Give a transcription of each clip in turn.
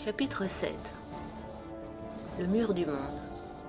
Chapitre 7. Le mur du monde.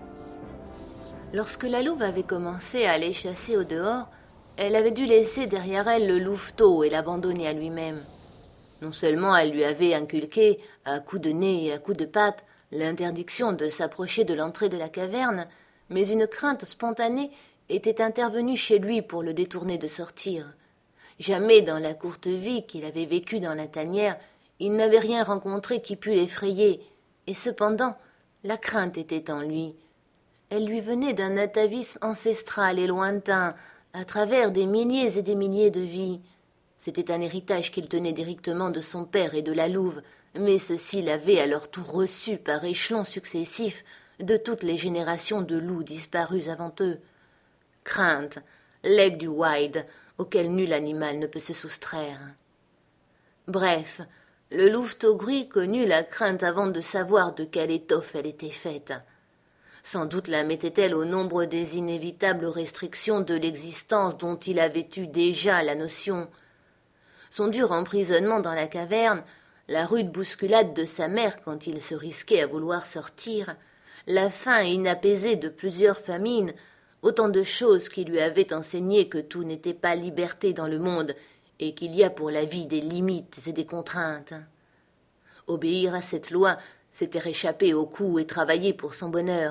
Lorsque la louve avait commencé à aller chasser au dehors, elle avait dû laisser derrière elle le louveteau et l'abandonner à lui-même. Non seulement elle lui avait inculqué, à coups de nez et à coups de patte, l'interdiction de s'approcher de l'entrée de la caverne, mais une crainte spontanée était intervenue chez lui pour le détourner de sortir. Jamais dans la courte vie qu'il avait vécue dans la tanière, il n'avait rien rencontré qui pût l'effrayer, et cependant, la crainte était en lui. Elle lui venait d'un atavisme ancestral et lointain, à travers des milliers et des milliers de vies. C'était un héritage qu'il tenait directement de son père et de la louve, mais ceux-ci l'avaient à leur tour reçu par échelons successifs de toutes les générations de loups disparus avant eux. Crainte, legs du wild, auquel nul animal ne peut se soustraire. Bref, le louveteau gris connut la crainte avant de savoir de quelle étoffe elle était faite. Sans doute la mettait-elle au nombre des inévitables restrictions de l'existence dont il avait eu déjà la notion. Son dur emprisonnement dans la caverne, la rude bousculade de sa mère quand il se risquait à vouloir sortir, la faim inapaisée de plusieurs famines, autant de choses qui lui avaient enseigné que tout n'était pas liberté dans le monde et qu'il y a pour la vie des limites et des contraintes. Obéir à cette loi, c'était échapper au coup et travailler pour son bonheur.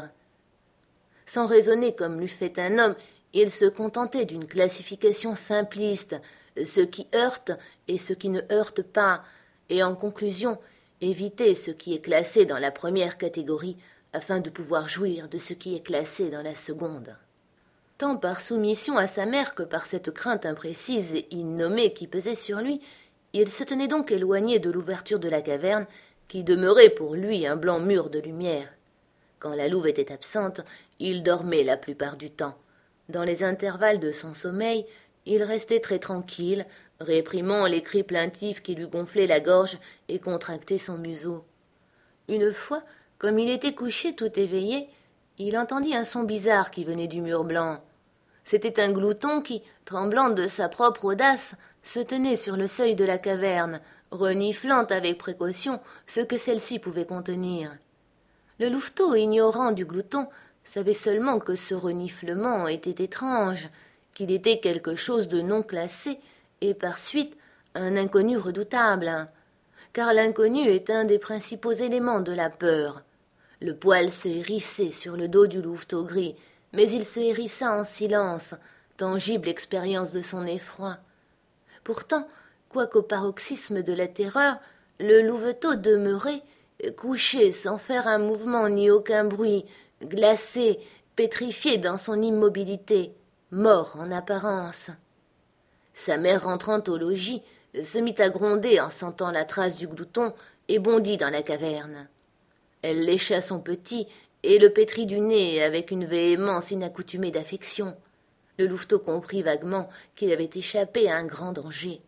Sans raisonner comme l'eût fait un homme, il se contentait d'une classification simpliste, ce qui heurte et ce qui ne heurte pas, et en conclusion, éviter ce qui est classé dans la première catégorie afin de pouvoir jouir de ce qui est classé dans la seconde. Tant par soumission à sa mère que par cette crainte imprécise et innommée qui pesait sur lui, il se tenait donc éloigné de l'ouverture de la caverne, qui demeurait pour lui un blanc mur de lumière. Quand la louve était absente, il dormait la plupart du temps. Dans les intervalles de son sommeil, il restait très tranquille, réprimant les cris plaintifs qui lui gonflaient la gorge et contractaient son museau. Une fois, comme il était couché tout éveillé, il entendit un son bizarre qui venait du mur blanc. C'était un glouton qui, tremblant de sa propre audace, se tenait sur le seuil de la caverne, reniflant avec précaution ce que celle-ci pouvait contenir. Le louveteau, ignorant du glouton, savait seulement que ce reniflement était étrange, qu'il était quelque chose de non classé, et par suite un inconnu redoutable, car l'inconnu est un des principaux éléments de la peur. Le poil se hérissait sur le dos du louveteau gris, mais il se hérissa en silence, tangible expérience de son effroi. Pourtant, quoiqu'au paroxysme de la terreur, le louveteau demeurait, couché sans faire un mouvement ni aucun bruit, glacé, pétrifié dans son immobilité, mort en apparence. Sa mère rentrant au logis, se mit à gronder en sentant la trace du glouton et bondit dans la caverne. Elle lécha son petit et le pétrit du nez avec une véhémence inaccoutumée d'affection. Le louveteau comprit vaguement qu'il avait échappé à un grand danger.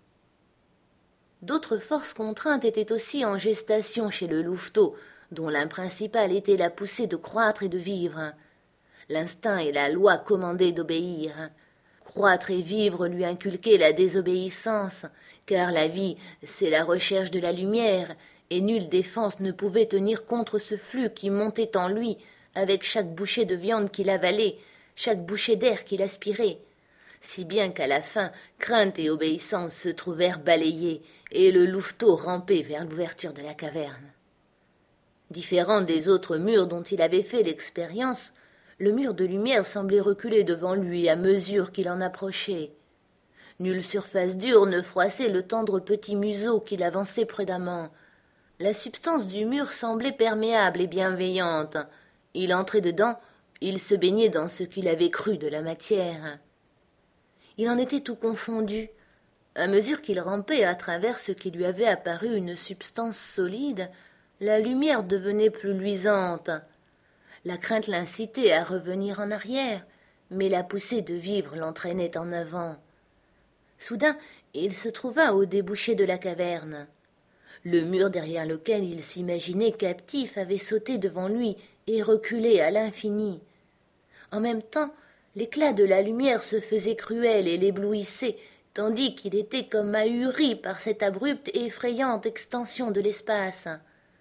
D'autres forces contraintes étaient aussi en gestation chez le louveteau, dont l'un principal était la poussée de croître et de vivre. L'instinct et la loi commandaient d'obéir. Croître et vivre lui inculquaient la désobéissance, car la vie, c'est la recherche de la lumière, et nulle défense ne pouvait tenir contre ce flux qui montait en lui avec chaque bouchée de viande qu'il avalait, chaque bouchée d'air qu'il aspirait, si bien qu'à la fin crainte et obéissance se trouvèrent balayées, et le louveteau rampait vers l'ouverture de la caverne. Différent des autres murs dont il avait fait l'expérience, le mur de lumière semblait reculer devant lui à mesure qu'il en approchait. Nulle surface dure ne froissait le tendre petit museau qu'il avançait prudemment. La substance du mur semblait perméable et bienveillante. Il entrait dedans, il se baignait dans ce qu'il avait cru de la matière. Il en était tout confondu. À mesure qu'il rampait à travers ce qui lui avait apparu une substance solide, la lumière devenait plus luisante. La crainte l'incitait à revenir en arrière, mais la poussée de vivre l'entraînait en avant. Soudain, il se trouva au débouché de la caverne. Le mur derrière lequel il s'imaginait captif avait sauté devant lui et reculé à l'infini. En même temps, l'éclat de la lumière se faisait cruel et l'éblouissait, tandis qu'il était comme ahuri par cette abrupte et effrayante extension de l'espace.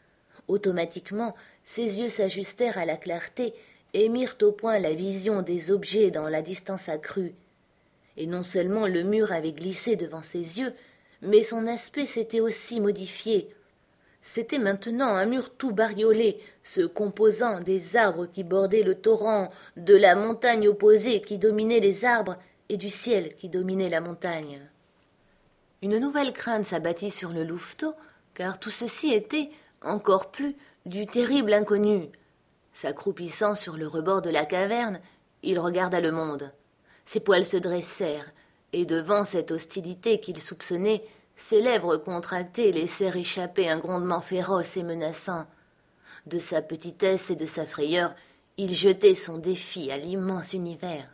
Automatiquement, ses yeux s'ajustèrent à la clarté et mirent au point la vision des objets dans la distance accrue. Et non seulement le mur avait glissé devant ses yeux, mais son aspect s'était aussi modifié. C'était maintenant un mur tout bariolé, se composant des arbres qui bordaient le torrent, de la montagne opposée qui dominait les arbres et du ciel qui dominait la montagne. Une nouvelle crainte s'abattit sur le louveteau, car tout ceci était, encore plus, du terrible inconnu. S'accroupissant sur le rebord de la caverne, il regarda le monde. Ses poils se dressèrent, et devant cette hostilité qu'il soupçonnait, ses lèvres contractées laissèrent échapper un grondement féroce et menaçant. De sa petitesse et de sa frayeur, il jetait son défi à l'immense univers.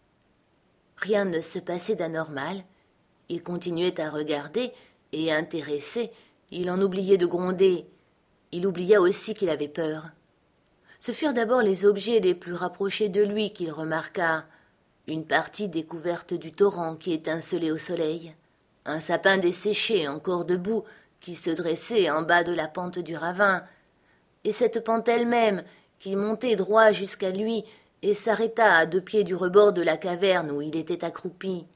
Rien ne se passait d'anormal. Il continuait à regarder, et intéressé, il en oubliait de gronder. Il oublia aussi qu'il avait peur. Ce furent d'abord les objets les plus rapprochés de lui qu'il remarqua. Une partie découverte du torrent qui étincelait au soleil, un sapin desséché encore debout qui se dressait en bas de la pente du ravin, et cette pente elle-même qui montait droit jusqu'à lui et s'arrêta à 2 pieds du rebord de la caverne où il était accroupi.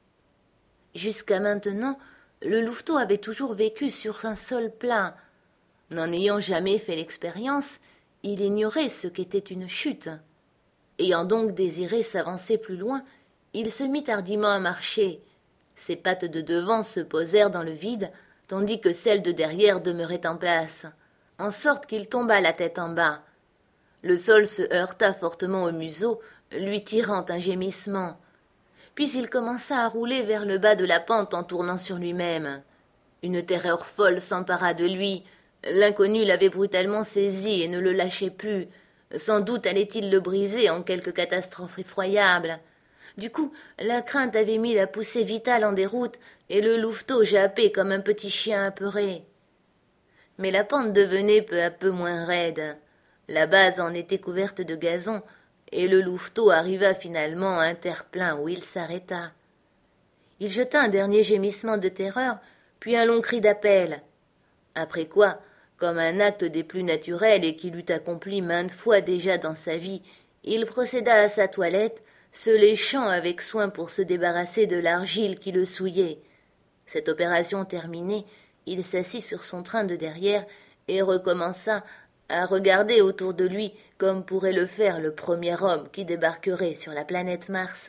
Jusqu'à maintenant, le louveteau avait toujours vécu sur un sol plat. N'en ayant jamais fait l'expérience, il ignorait ce qu'était une chute. Ayant donc désiré s'avancer plus loin, il se mit hardiment à marcher. Ses pattes de devant se posèrent dans le vide, tandis que celles de derrière demeuraient en place, en sorte qu'il tomba la tête en bas. Le sol se heurta fortement au museau, lui tirant un gémissement. Puis il commença à rouler vers le bas de la pente en tournant sur lui-même. Une terreur folle s'empara de lui. L'inconnu l'avait brutalement saisi et ne le lâchait plus. Sans doute allait-il le briser en quelque catastrophe effroyable. Du coup, la crainte avait mis la poussée vitale en déroute, et le louveteau jappait comme un petit chien apeuré. Mais la pente devenait peu à peu moins raide. La base en était couverte de gazon, et le louveteau arriva finalement à un terre-plein où il s'arrêta. Il jeta un dernier gémissement de terreur, puis un long cri d'appel. Après quoi, comme un acte des plus naturels et qu'il eût accompli maintes fois déjà dans sa vie, il procéda à sa toilette, se léchant avec soin pour se débarrasser de l'argile qui le souillait. Cette opération terminée, il s'assit sur son train de derrière et recommença à regarder autour de lui comme pourrait le faire le premier homme qui débarquerait sur la planète Mars.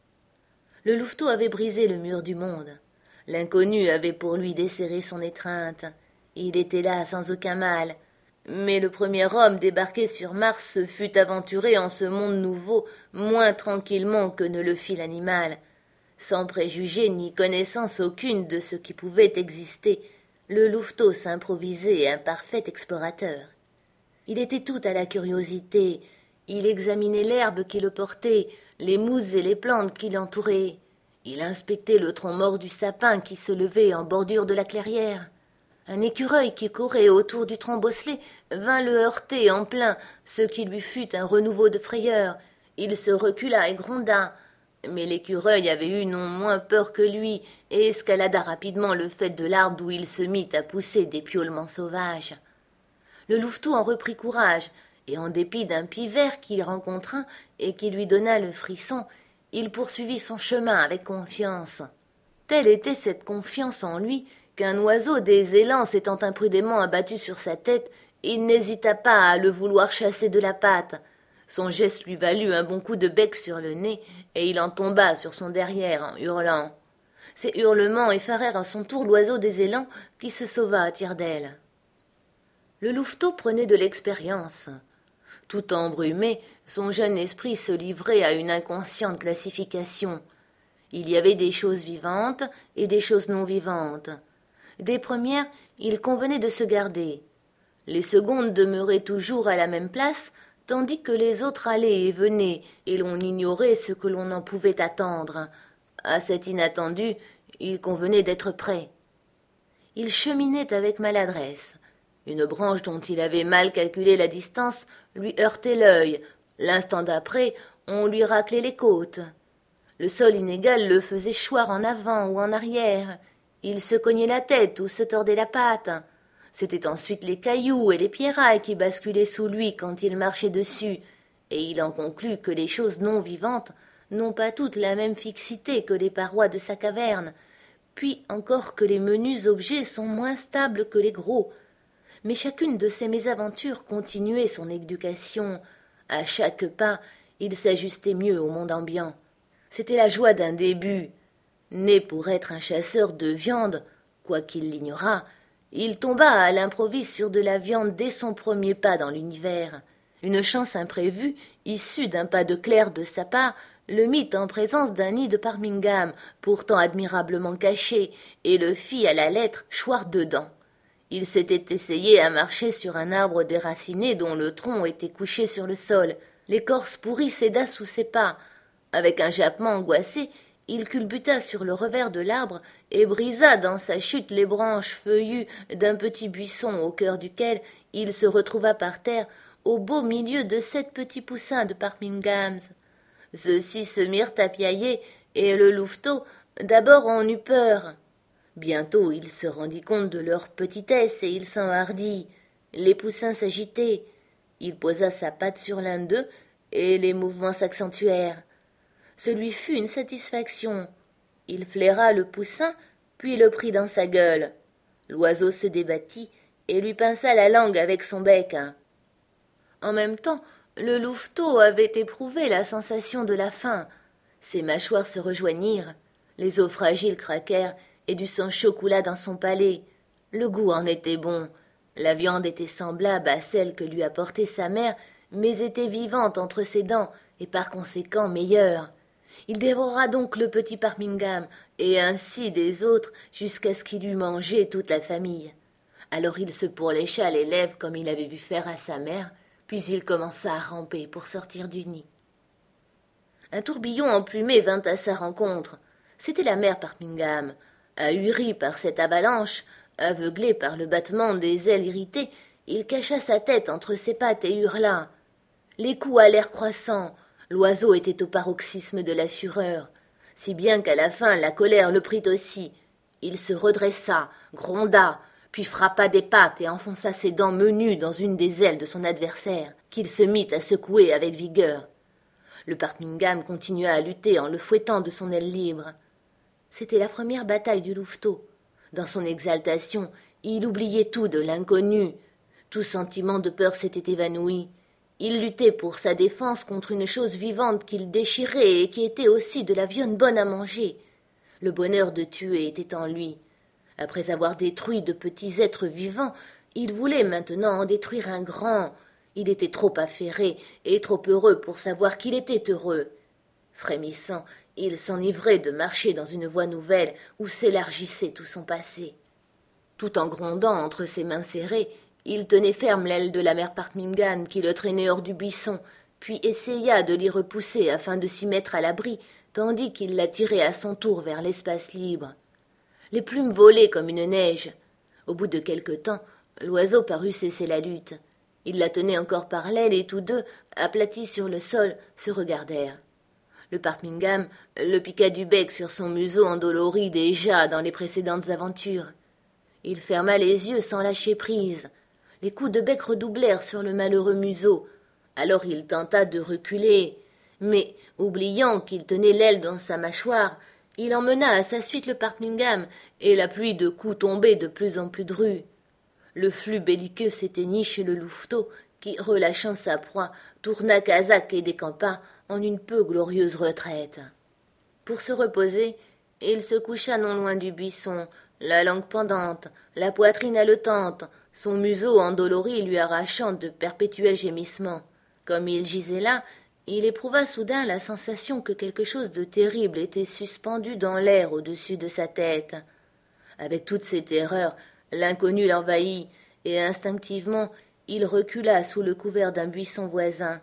Le louveteau avait brisé le mur du monde. L'inconnu avait pour lui desserré son étreinte. Il était là sans aucun mal. Mais le premier homme débarqué sur Mars se fût aventuré en ce monde nouveau moins tranquillement que ne le fit l'animal. Sans préjugés ni connaissance aucune de ce qui pouvait exister, le louveteau s'improvisait un parfait explorateur. Il était tout à la curiosité. Il examinait l'herbe qui le portait, les mousses et les plantes qui l'entouraient. Il inspectait le tronc mort du sapin qui se levait en bordure de la clairière. Un écureuil qui courait autour du tronc bosselé vint le heurter en plein, ce qui lui fut un renouveau de frayeur. Il se recula et gronda. Mais l'écureuil avait eu non moins peur que lui et escalada rapidement le faîte de l'arbre d'où il se mit à pousser des piaulements sauvages. Le louveteau en reprit courage, et en dépit d'un pivert qu'il rencontra et qui lui donna le frisson, il poursuivit son chemin avec confiance. Telle était cette confiance en lui qu'un oiseau des élans s'étant imprudemment abattu sur sa tête, il n'hésita pas à le vouloir chasser de la patte. Son geste lui valut un bon coup de bec sur le nez, et il en tomba sur son derrière en hurlant. Ces hurlements effarèrent à son tour l'oiseau des élans, qui se sauva à tire-d'aile. Le louveteau prenait de l'expérience. Tout embrumé, son jeune esprit se livrait à une inconsciente classification. Il y avait des choses vivantes et des choses non vivantes. Des premières, il convenait de se garder. Les secondes demeuraient toujours à la même place, tandis que les autres allaient et venaient, et l'on ignorait ce que l'on en pouvait attendre. À cet inattendu, il convenait d'être prêt. Il cheminait avec maladresse. Une branche dont il avait mal calculé la distance lui heurtait l'œil. L'instant d'après, on lui raclait les côtes. Le sol inégal le faisait choir en avant ou en arrière. Il se cognait la tête ou se tordait la patte. C'étaient ensuite les cailloux et les pierrailles qui basculaient sous lui quand il marchait dessus, et il en conclut que les choses non vivantes n'ont pas toutes la même fixité que les parois de sa caverne, puis encore que les menus objets sont moins stables que les gros. Mais chacune de ces mésaventures continuait son éducation. À chaque pas, il s'ajustait mieux au monde ambiant. C'était la joie d'un début. Né pour être un chasseur de viande, quoiqu'il l'ignorât, il tomba à l'improviste sur de la viande dès son premier pas dans l'univers. Une chance imprévue, issue d'un pas de clerc de sa part, le mit en présence d'un nid de Parmingham, pourtant admirablement caché, et le fit à la lettre choir dedans. Il s'était essayé à marcher sur un arbre déraciné dont le tronc était couché sur le sol. L'écorce pourrie céda sous ses pas. Avec un jappement angoissé, il culbuta sur le revers de l'arbre et brisa dans sa chute les branches feuillues d'un petit buisson au cœur duquel il se retrouva par terre au beau milieu de 7 petits poussins de Parminghams. Ceux-ci se mirent à piailler, et le louveteau d'abord en eut peur. Bientôt il se rendit compte de leur petitesse et il s'enhardit. Les poussins s'agitaient. Il posa sa patte sur l'un d'eux et les mouvements s'accentuèrent. Ce lui fut une satisfaction. Il flaira le poussin, puis le prit dans sa gueule. L'oiseau se débattit et lui pinça la langue avec son bec. En même temps, le louveteau avait éprouvé la sensation de la faim. Ses mâchoires se rejoignirent, les os fragiles craquèrent et du sang chaud coula dans son palais. Le goût en était bon. La viande était semblable à celle que lui apportait sa mère, mais était vivante entre ses dents et par conséquent meilleure. Il dévora donc le petit Parmingham, et ainsi des autres, jusqu'à ce qu'il eût mangé toute la famille. Alors il se pourlécha les lèvres comme il avait vu faire à sa mère, puis il commença à ramper pour sortir du nid. Un tourbillon emplumé vint à sa rencontre. C'était la mère Parmingham. Ahuri par cette avalanche, aveuglé par le battement des ailes irritées, il cacha sa tête entre ses pattes et hurla. Les coups allèrent croissant. L'oiseau était au paroxysme de la fureur, si bien qu'à la fin la colère le prit aussi. Il se redressa, gronda, puis frappa des pattes et enfonça ses dents menues dans une des ailes de son adversaire, qu'il se mit à secouer avec vigueur. Le Parmingham continua à lutter en le fouettant de son aile libre. C'était la première bataille du louveteau. Dans son exaltation, il oubliait tout de l'inconnu. Tout sentiment de peur s'était évanoui. Il luttait pour sa défense contre une chose vivante qu'il déchirait et qui était aussi de la viande bonne à manger. Le bonheur de tuer était en lui. Après avoir détruit de petits êtres vivants, il voulait maintenant en détruire un grand. Il était trop affairé et trop heureux pour savoir qu'il était heureux. Frémissant, il s'enivrait de marcher dans une voie nouvelle où s'élargissait tout son passé. Tout en grondant entre ses mains serrées, il tenait ferme l'aile de la mère Parmingham qui le traînait hors du buisson, puis essaya de l'y repousser afin de s'y mettre à l'abri, tandis qu'il la tirait à son tour vers l'espace libre. Les plumes volaient comme une neige. Au bout de quelque temps, l'oiseau parut cesser la lutte. Il la tenait encore par l'aile et tous deux, aplatis sur le sol, se regardèrent. Le Parmingham le piqua du bec sur son museau endolori déjà dans les précédentes aventures. Il ferma les yeux sans lâcher prise. Les coups de bec redoublèrent sur le malheureux museau. Alors il tenta de reculer, mais, oubliant qu'il tenait l'aile dans sa mâchoire, il emmena à sa suite le Parmingham, et la pluie de coups tombait de plus en plus drue. Le flux belliqueux s'éteignit chez le louveteau, qui, relâchant sa proie, tourna Casaque et décampa en une peu glorieuse retraite. Pour se reposer, il se coucha non loin du buisson, la langue pendante, la poitrine haletante, son museau endolori lui arrachant de perpétuels gémissements. Comme il gisait là, il éprouva soudain la sensation que quelque chose de terrible était suspendu dans l'air au-dessus de sa tête. Avec toutes ses terreurs, l'inconnu l'envahit, et instinctivement, il recula sous le couvert d'un buisson voisin.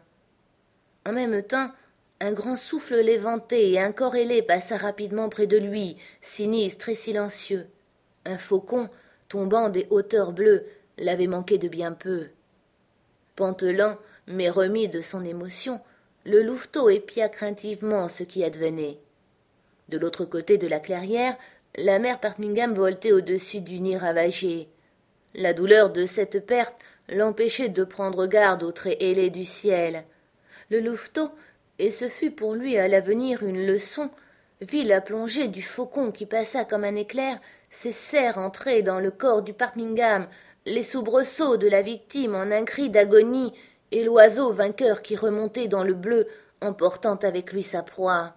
En même temps, un grand souffle l'éventé et un corps ailé passa rapidement près de lui, sinistre et silencieux. Un faucon, tombant des hauteurs bleues, l'avait manqué de bien peu. Pantelant, mais remis de son émotion, le louveteau épia craintivement ce qui advenait. De l'autre côté de la clairière, la mère Parmingham voltait au-dessus du nid ravagé. La douleur de cette perte l'empêchait de prendre garde aux traits ailés du ciel. Le louveteau, et ce fut pour lui à l'avenir une leçon, vit la plongée du faucon qui passa comme un éclair, ses serres entrées dans le corps du Parmingham, les soubresauts de la victime en un cri d'agonie, et l'oiseau vainqueur qui remontait dans le bleu, emportant avec lui sa proie.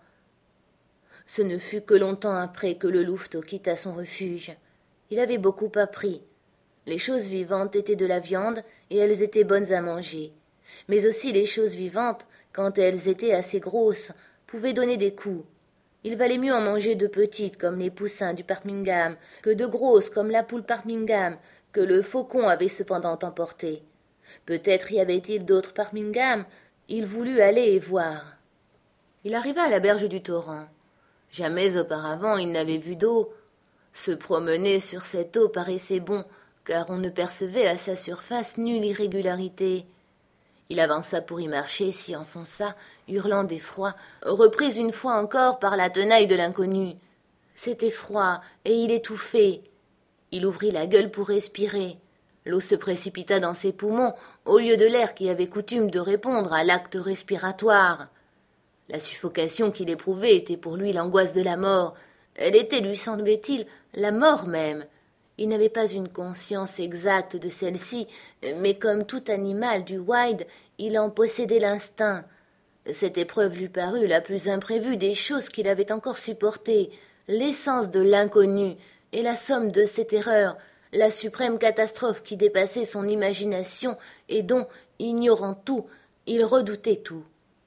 Ce ne fut que longtemps après que le louveteau quitta son refuge. Il avait beaucoup appris. Les choses vivantes étaient de la viande, et elles étaient bonnes à manger. Mais aussi les choses vivantes, quand elles étaient assez grosses, pouvaient donner des coups. Il valait mieux en manger de petites comme les poussins du Parmingham, que de grosses comme la poule Parmingham, que le faucon avait cependant emporté. Peut-être y avait-il d'autres Parmingham. Il voulut aller et voir. Il arriva à la berge du torrent. Jamais auparavant il n'avait vu d'eau. Se promener sur cette eau paraissait bon, car on ne percevait à sa surface nulle irrégularité. Il avança pour y marcher, s'y enfonça, hurlant d'effroi, repris une fois encore par la tenaille de l'inconnu. C'était froid, et il étouffait. Il ouvrit la gueule pour respirer. L'eau se précipita dans ses poumons, au lieu de l'air qui avait coutume de répondre à l'acte respiratoire. La suffocation qu'il éprouvait était pour lui l'angoisse de la mort. Elle était, lui semblait-il, la mort même. Il n'avait pas une conscience exacte de celle-ci, mais comme tout animal du wild, il en possédait l'instinct. Cette épreuve lui parut la plus imprévue des choses qu'il avait encore supportées, l'essence de l'inconnu et la somme de ses terreurs, la suprême catastrophe qui dépassait son imagination et dont, ignorant tout, il redoutait tout.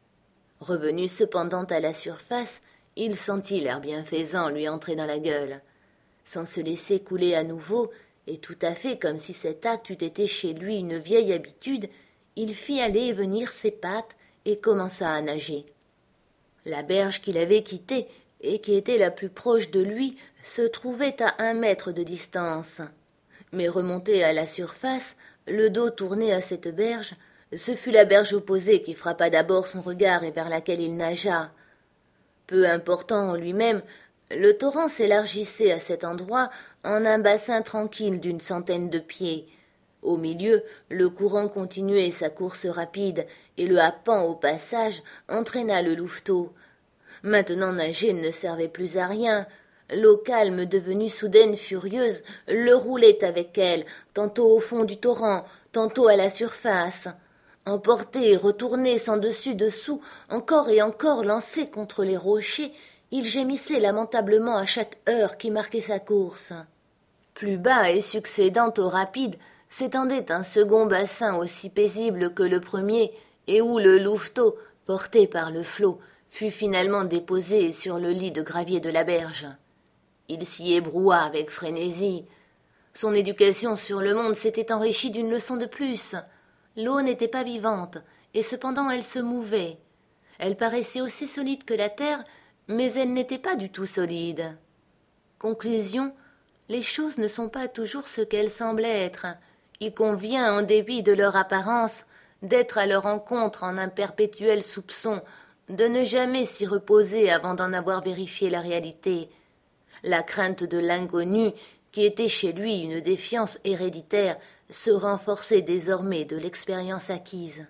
Revenu cependant à la surface, il sentit l'air bienfaisant lui entrer dans la gueule. Sans se laisser couler à nouveau, et tout à fait comme si cet acte eût été chez lui une vieille habitude, il fit aller et venir ses pattes et commença à nager. La berge qu'il avait quittée, et qui était la plus proche de lui, se trouvait à 1 mètre de distance. Mais remonté à la surface, le dos tourné à cette berge, ce fut la berge opposée qui frappa d'abord son regard et vers laquelle il nagea. Peu important en lui-même, le torrent s'élargissait à cet endroit en un bassin tranquille d'une centaine de pieds. Au milieu, le courant continuait sa course rapide, et le happant au passage entraîna le louveteau. Maintenant nager ne servait plus à rien. L'eau calme, devenue soudaine furieuse, le roulait avec elle, tantôt au fond du torrent, tantôt à la surface. Emporté, retourné sans dessus-dessous, encore et encore lancé contre les rochers, il gémissait lamentablement à chaque heure qui marquait sa course. Plus bas et succédant au rapide, s'étendait un second bassin aussi paisible que le premier, et où le louveteau, porté par le flot, fut finalement déposé sur le lit de gravier de la berge. Il s'y ébroua avec frénésie. Son éducation sur le monde s'était enrichie d'une leçon de plus. L'eau n'était pas vivante, et cependant elle se mouvait. Elle paraissait aussi solide que la terre, mais elle n'était pas du tout solide. Conclusion, les choses ne sont pas toujours ce qu'elles semblent être. Il convient, en dépit de leur apparence, d'être à leur rencontre en un perpétuel soupçon, de ne jamais s'y reposer avant d'en avoir vérifié la réalité. La crainte de l'inconnu, qui était chez lui une défiance héréditaire, se renforçait désormais de l'expérience acquise.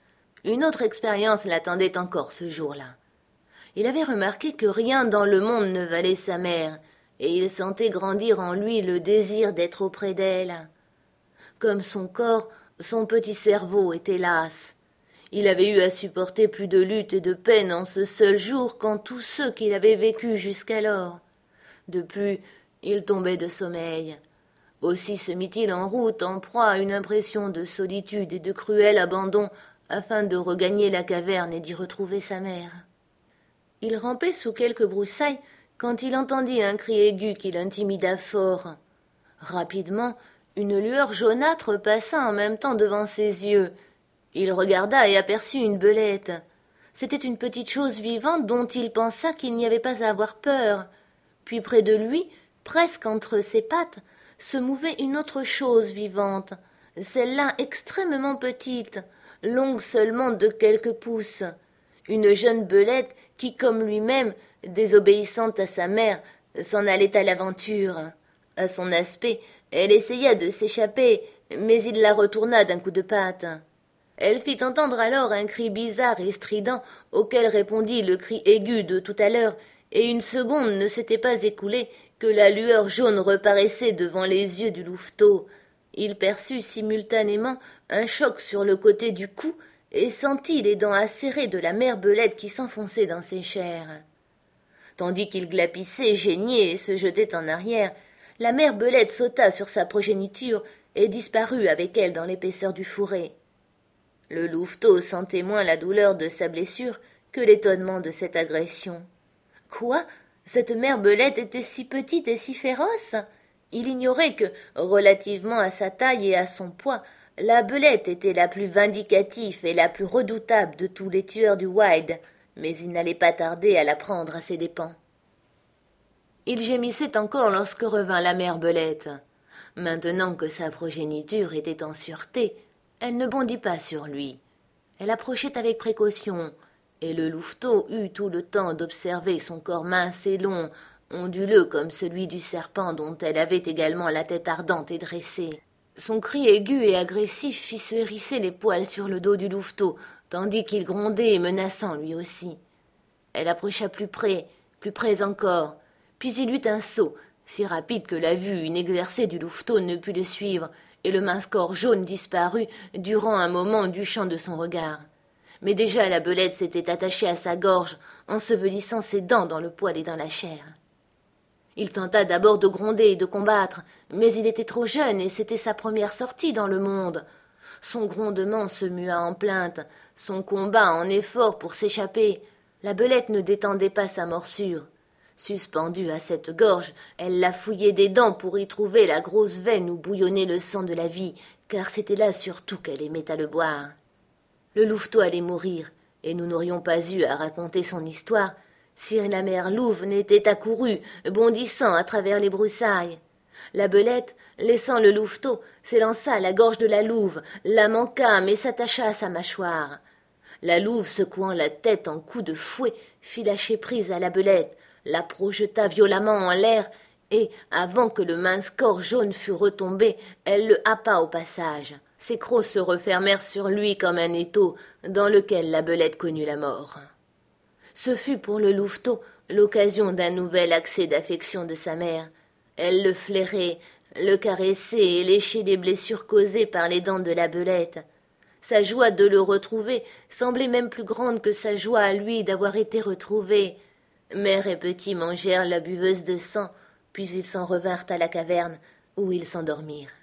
Une autre expérience l'attendait encore ce jour-là. Il avait remarqué que rien dans le monde ne valait sa mère, et il sentait grandir en lui le désir d'être auprès d'elle. Comme son corps, son petit cerveau était las. Il avait eu à supporter plus de luttes et de peines en ce seul jour qu'en tous ceux qu'il avait vécus jusqu'alors. De plus, il tombait de sommeil. Aussi se mit-il en route en proie à une impression de solitude et de cruel abandon afin de regagner la caverne et d'y retrouver sa mère. Il rampait sous quelques broussailles quand il entendit un cri aigu qui l'intimida fort. Rapidement, une lueur jaunâtre passa en même temps devant ses yeux. Il regarda et aperçut une belette. C'était une petite chose vivante dont il pensa qu'il n'y avait pas à avoir peur. Puis près de lui, presque entre ses pattes, se mouvait une autre chose vivante, celle-là extrêmement petite, longue seulement de quelques pouces. Une jeune belette qui, comme lui-même, désobéissante à sa mère, s'en allait à l'aventure. À son aspect, Elle essaya de s'échapper, mais il la retourna d'un coup de patte. Elle fit entendre alors un cri bizarre et strident, auquel répondit le cri aigu de tout à l'heure, et une seconde ne s'était pas écoulée que la lueur jaune reparaissait devant les yeux du louveteau. Il perçut simultanément un choc sur le côté du cou et sentit les dents acérées de la mère Belette qui s'enfonçait dans ses chairs. Tandis qu'il glapissait, geignait et se jetait en arrière, la mère Belette sauta sur sa progéniture et disparut avec elle dans l'épaisseur du fourré. Le louveteau sentait moins la douleur de sa blessure que l'étonnement de cette agression. Quoi? Cette mère Belette était si petite et si féroce? Il ignorait que, relativement à sa taille et à son poids, la Belette était la plus vindicative et la plus redoutable de tous les tueurs du Wild, mais il n'allait pas tarder à la prendre à ses dépens. Il gémissait encore lorsque revint la mère Belette. Maintenant que sa progéniture était en sûreté, elle ne bondit pas sur lui. Elle approchait avec précaution, et le louveteau eut tout le temps d'observer son corps mince et long, onduleux comme celui du serpent dont elle avait également la tête ardente et dressée. Son cri aigu et agressif fit se hérisser les poils sur le dos du louveteau, tandis qu'il grondait, menaçant lui aussi. Elle approcha plus près encore, puis il eut un saut, si rapide que la vue inexercée du louveteau ne put le suivre, et le mince corps jaune disparut durant un moment du champ de son regard. Mais déjà la Belette s'était attachée à sa gorge, ensevelissant ses dents dans le poil et dans la chair. Il tenta d'abord de gronder et de combattre, mais il était trop jeune et c'était sa première sortie dans le monde. Son grondement se mua en plainte, son combat en effort pour s'échapper. La Belette ne détendait pas sa morsure. Suspendue à cette gorge, elle la fouillait des dents pour y trouver la grosse veine où bouillonnait le sang de la vie, car c'était là surtout qu'elle aimait à le boire. Le louveteau allait mourir, et nous n'aurions pas eu à raconter son histoire si la mère louve n'était accourue, bondissant à travers les broussailles. La Belette, laissant le louveteau, s'élança à la gorge de la louve, la manqua mais s'attacha à sa mâchoire. La louve, secouant la tête en coups de fouet, fit lâcher prise à la Belette, la projeta violemment en l'air, et, avant que le mince corps jaune fût retombé, elle le happa au passage. Ses crocs se refermèrent sur lui comme un étau, dans lequel la Belette connut la mort. Ce fut pour le louveteau l'occasion d'un nouvel accès d'affection de sa mère. Elle le flairait, le caressait et léchait les blessures causées par les dents de la Belette. Sa joie de le retrouver semblait même plus grande que sa joie à lui d'avoir été retrouvé. Mère et petit mangèrent la buveuse de sang, puis ils s'en revinrent à la caverne, où ils s'endormirent.